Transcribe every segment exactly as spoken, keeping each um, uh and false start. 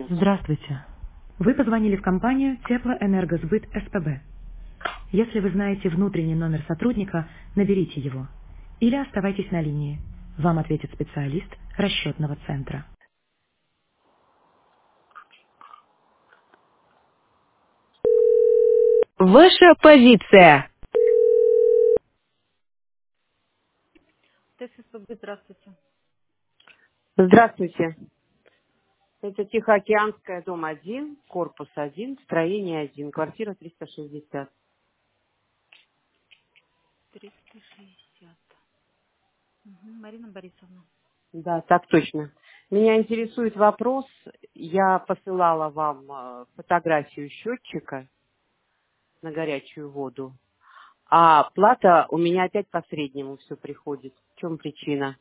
Здравствуйте. Вы позвонили в компанию Теплоэнергосбыт СПБ. Если вы знаете внутренний номер сотрудника, наберите его. Или оставайтесь на линии. Вам ответит специалист расчетного центра. Ваша позиция. ТССПБ, здравствуйте. Здравствуйте. Это Тихоокеанская, дом один, корпус один, строение один, квартира триста шестьдесят. триста шестьдесят. Мгм. Марина Борисовна. Да, так точно. Меня интересует вопрос. Я посылала вам э, фотографию счетчика на горячую воду, а плата у меня опять по среднему все приходит. В чем причина?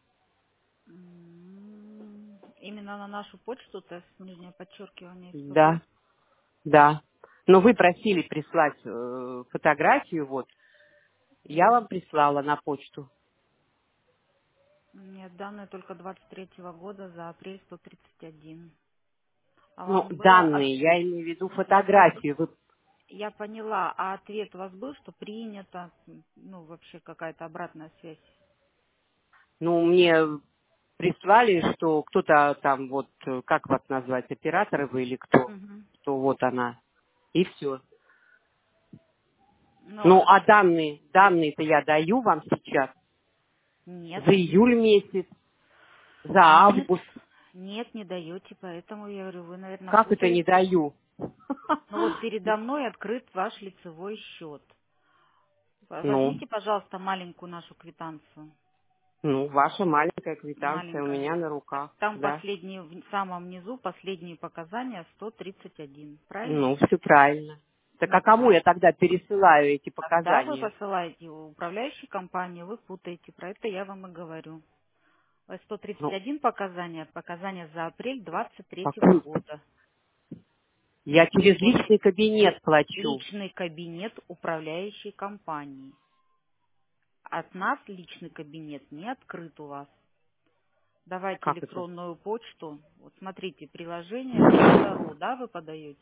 М, Именно на нашу почту, тест, нижнее подчеркивание СПБ. Да, да. Но вы просили прислать э, фотографию, вот. Я вам прислала на почту. Нет, данные только двадцать третьего года за апрель сто тридцать один. А Ну, вам было от... данные, я имею в виду Я, пон- фотографию. Вы, я поняла, а ответ у вас был, что принято, ну, вообще какая-то обратная связь? ну, мне прислали, что кто-то там, вот, э, как вас назвать, операторы вы или кто, Мгм. что вот она, и все. Ну, Ну, а- а данные, данные-то я даю вам сейчас нет, за июль месяц, за нет, август. нет, не даете, поэтому я говорю, вы, наверное, Как это не путаете. даю? Ну, вот передо мной открыт ваш лицевой счет. Ну, Возьмите, пожалуйста, маленькую нашу квитанцию. ну, ваша маленькая квитанция у Маленькая. меня на руках, Там да. последние, в самом низу последние показания сто тридцать один. Правильно? Ну, все правильно. Так а Ну, кому я тогда пересылаю эти тогда вы показания? посылаете у управляющей компании, вы путаете. Про это я вам и говорю. Э, сто тридцать Ну, один показания, показания за апрель двадцать третьего какую? года. Я через Вот личный кабинет плачу. личный кабинет управляющей компании. От нас личный кабинет не открыт у вас. Давайте Как это? электронную почту. Вот смотрите, приложение Квадару, да, вы подаете?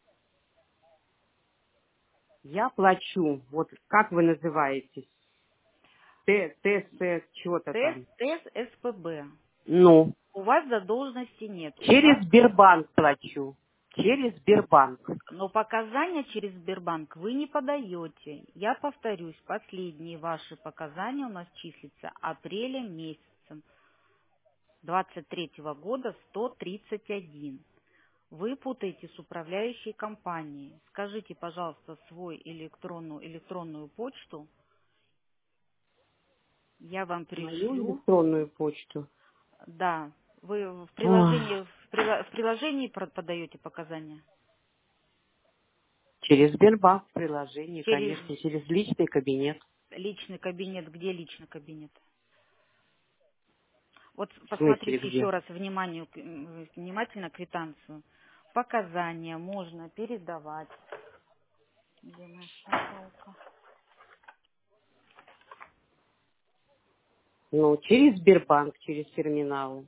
Я плачу. Вот как вы называетесь? Т, Т, С, что-то Тест, там. тест СПБ. Ну, У вас задолженности нет. У вас, через Сбербанк плачу. Через Сбербанк. но показания через Сбербанк вы не подаете. Я повторюсь, последние ваши показания у нас числятся апрелем месяцем двадцать третьего года сто тридцать один. Вы путаете с управляющей компанией. Скажите, пожалуйста, свой электронную, электронную почту. Я вам Мою пришлю. электронную почту. Да, вы в Ой, приложении, в, прила- в приложении про- подаете показания? через Сбербанк в приложении, Через конечно, через личный кабинет. личный кабинет. Где личный кабинет? Вот В смысле посмотрите еще где? раз вниманию, к- м, внимательно квитанцию. Показания можно передавать. Где моя шкатулка? Ну, через Сбербанк, через терминалы.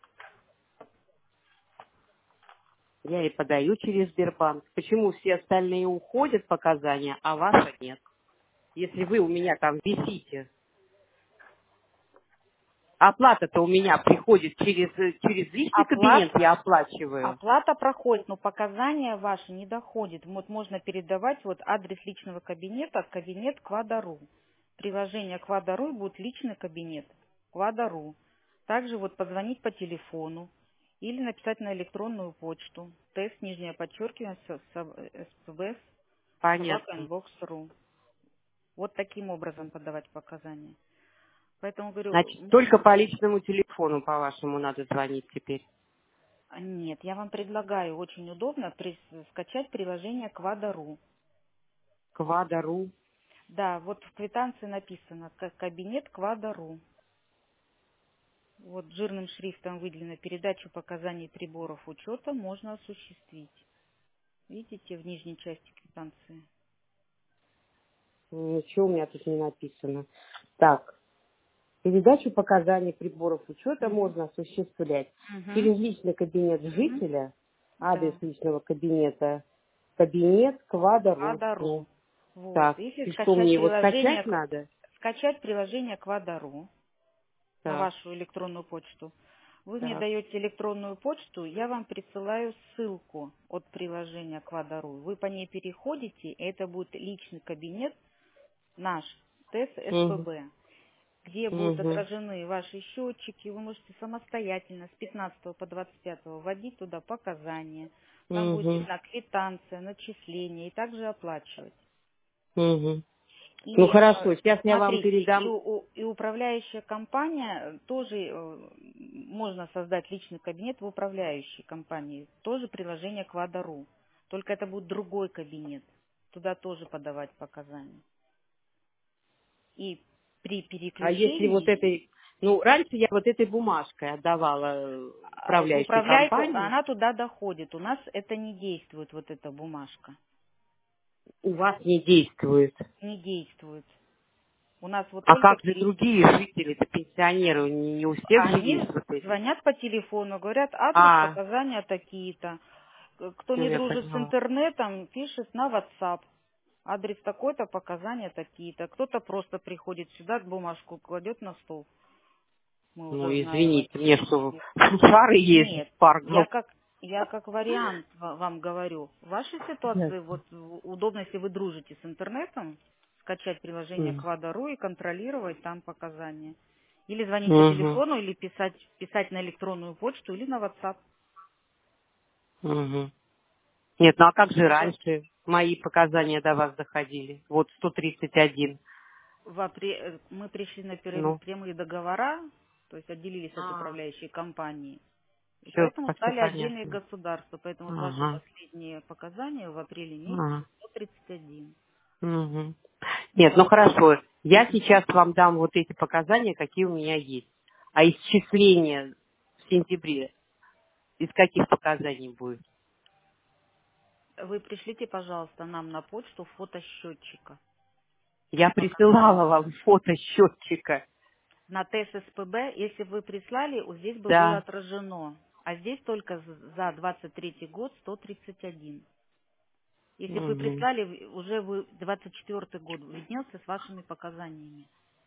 Я и подаю через Сбербанк. Почему все остальные уходят показания, а ваша нет? Если вы у меня там висите. Оплата-то у меня приходит через, э, через личный кабинет, Оплата, я оплачиваю. оплата проходит, но показания ваши не доходят. Вот можно передавать вот адрес личного кабинета, кабинет Квадару. Приложение Квадару будет личный кабинет Квадару. Также вот позвонить по телефону или написать на электронную почту. Тест, нижнее подчеркивание, с- с- СПБ, собака, Понятно. инбокс точка ру. Вот таким образом подавать показания. Поэтому Значит, говорю, только по личному телефону, по-вашему, надо звонить теперь. а, нет, я вам предлагаю, очень удобно прис- скачать приложение Квадару. Квадару. Да, вот в квитанции написано как кабинет Квадару. Вот жирным шрифтом выделено передачу показаний приборов учета можно осуществить. Видите в нижней части квитанции? Ничего у меня тут не написано. Так, передачу показаний приборов учета Угу. можно осуществлять Угу. через личный кабинет Угу. жителя Адрес Да. личного кабинета. Кабинет Квадро.ру. Квадро. Вот. Так, Если и что, скачать мне его приложение, скачать надо? скачать приложение Квадро на Так, вашу электронную почту, вы мне так. даете электронную почту, я вам присылаю ссылку от приложения Квадро. Вы по ней переходите, и это будет личный кабинет наш, ТЭС Угу, СПБ, где будут угу, отражены ваши счетчики, вы можете самостоятельно с пятнадцатого по двадцать пятое вводить туда показания, там будет угу, видна квитанция, начисление и также оплачивать. угу. Ну И хорошо, э, сейчас я вам смотрите, и, передам. у- и управляющая компания тоже э, можно создать личный кабинет в управляющей компании, тоже приложение Квадро, только это будет другой кабинет, туда тоже подавать показания. И при А если вот переключении этой, ну раньше я вот этой бумажкой отдавала э, а, в управляющей управляющую, компании, она туда доходит. У нас это не действует, вот эта бумажка, у вас не действует. не действует. У нас вот А только как же пере- другие жители, это пенсионеры, не, не у всех же они есть вот эти. звонят по телефону, говорят, адрес А, показания такие-то. К- Кто ну не я дружит с поняла. интернетом, пишет на WhatsApp. Адрес такой-то, показания такие-то. Кто-то просто приходит сюда, бумажку кладет на стол. Мы Ну уже знаем извините, этих мне что, людей. шары ездить Нет, в парк. я как я как вариант ва- вам говорю. В вашей Ясно. ситуации вот в- удобно, если вы дружите с интернетом, скачать приложение Мгм. Квадро и контролировать там показания. Или звонить по Мгм. телефону, или писать, писать на электронную почту, или на WhatsApp. Мгм. Нет, ну а как же Это раньше мои показания до вас доходили? Вот сто тридцать один. в апре- э, мы пришли на прям- Ну, прямые договора, то есть отделились от а, управляющей компании. И все, поэтому все стали отдельные понятно. государства. Поэтому вот ваши Ага. последние показания в апреле месяце Ага. сто тридцать один. Мгм. Нет, ну хорошо. Я сейчас вам дам вот эти показания, какие у меня есть. А исчисление в сентябре из каких показаний будет? Вы пришлите, пожалуйста, нам на почту фото счетчика. Я Показания. присылала вам фото счетчика. На тест СПБ, если бы вы прислали, вот здесь бы было Да. отражено. А здесь только з- за двадцать третий год сто тридцать один. Если бы вы Угу. прислали, в- уже вы двадцать четвёртый год виднелся с вашими показаниями.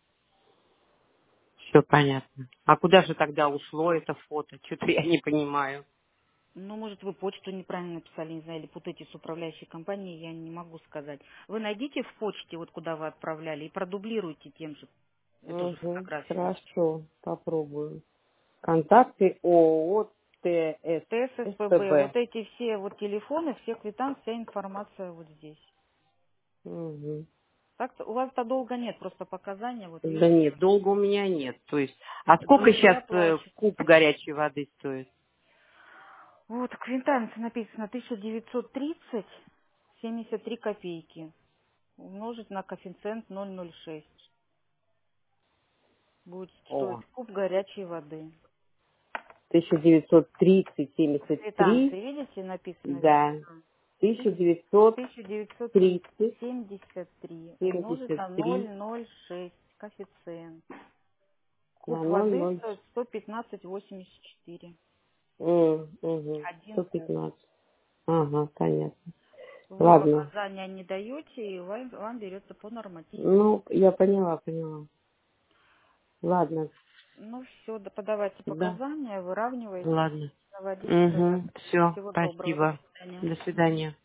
Все понятно. А куда же тогда ушло это фото? Что-то я не понимаю. Ну, может, вы почту неправильно написали, не знаю, или путаете с управляющей компанией, я не могу сказать. Вы найдите в почте, вот куда вы отправляли, и продублируйте тем же эту же Угу. фотографию. Хорошо, попробую. Контакты ООО ТС Т С С П Б, СПБ. вот эти все вот телефоны, все квитанции, вся информация вот здесь. Угу. Так-то у вас-то долго нет, просто показания, вот Да видите, нет, долго у меня нет. То есть, а сколько другие сейчас э, оплачивают. куб горячей воды стоит? Вот, квитанция написано тысяча девятьсот тридцать семьдесят три копейки. Умножить на коэффициент ноль целых ноль шесть. Будет стоить О, куб горячей воды. тысяча девятьсот тридцать семьдесят Квитанции, три, видите, написано да, вверху. тысяча девятьсот тысяча девятьсот тридцать семьдесят три умножить семьдесят на ноль три целых ноль шесть коэффициент. Куб на ноль воды ноль. стоит сто пятнадцать восемьдесят четыре. Угу. Один сто куб. пятнадцать. Ага, понятно. Вы Ладно. показания не даете, и вам, вам берется по нормативу. Ну, я поняла, поняла. Ладно, Ну все, да, подавайте да, показания, выравнивайте, ладно. наводите Угу. порядок. Все, Всего доброго, до спасибо. свидания. До свидания.